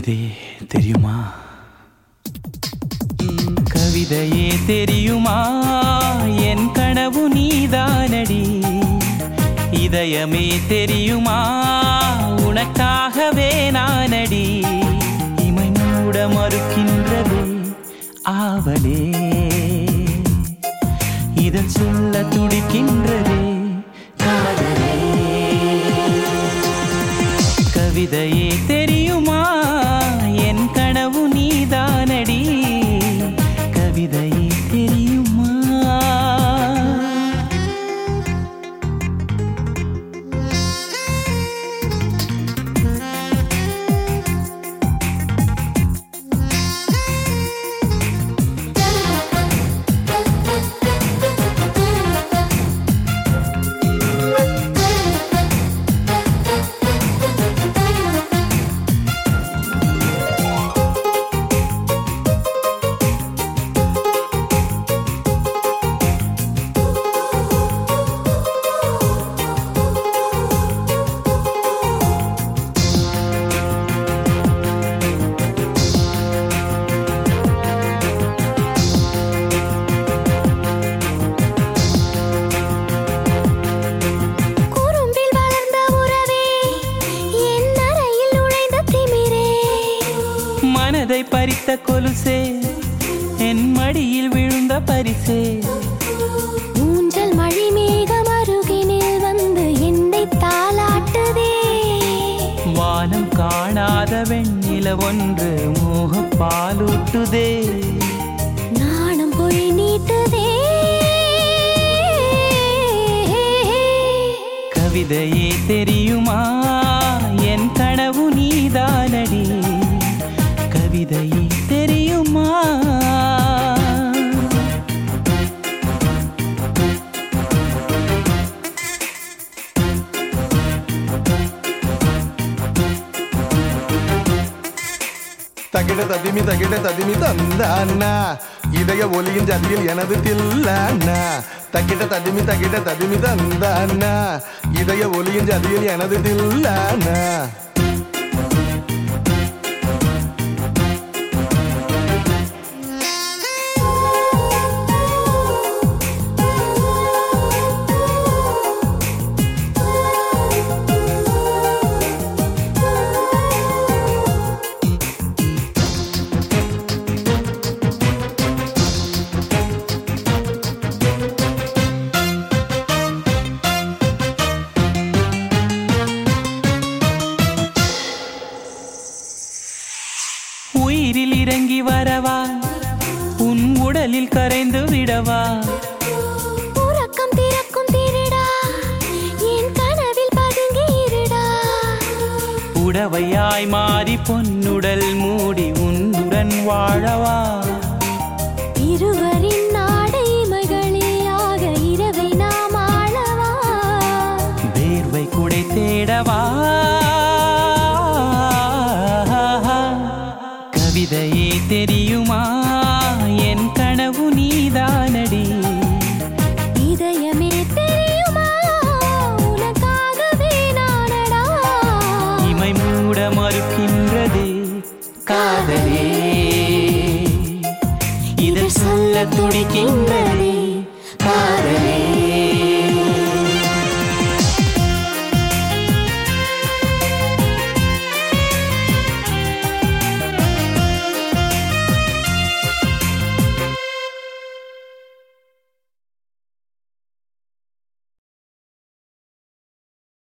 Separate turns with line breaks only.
கவிதை தெரியுமா? கவிதையே தெரியுமா? என் கனவு நீதானடி. இதயமே தெரியுமா? உனக்காகவே நானடி. இமை மூட மறுக்கின்றதே ஆவலே, இதன் சொல்ல துடிக்கின்றதே காதலே. கவிதையே தெரியுமா? என் கனவு நீதானடி. கவிதையே தெரியுமா? மனதை பறித்த கொலுசே, என் மடியில் விழுந்த பரிசே.
ஊஞ்சல் மழை மேகம் அருகினில் வந்து என்னை தாலாட்டுதே.
வானம் காணாத வெண்ணில ஒன்று மோக பாலூட்டுதே.
நாணம் போய் நீட்டுதே.
கவிதையே தெரியுமா? என் கனவு நீதானடி. கவிதையே தெரியுமா?
தகிட ததிமி தந்தானா, இதய ஒலியின் ஜதியில் எனது தில்லானா. தகிட ததிமி தந்தானா, இதய ஒலியின் ஜதியில் எனது தில்லானா.
உயிரில் இறங்கி வரவா? உன் உடலில் கரைந்து விடவா?
உறக்கம் திறக்கும் திருடா, என் கனவில் பதுங்கி இருடா.
உடவையாய் மாறி பொன்னுடல் மூடி உன்னுடன் வாழவா?
இருவரின் நாடை மகளியாக இரவை நாம் ஆளவா?
வேர்வை குடை தேடவா? கவிதையே தெரியுமா? என் கனவு நீதானடி.
இதயமே தெரியுமா? உனக்காகவே நானடா.
இமை மூட மறுக்கின்றதே காதலே, இதழ் சொல்ல துடிக்கின்ற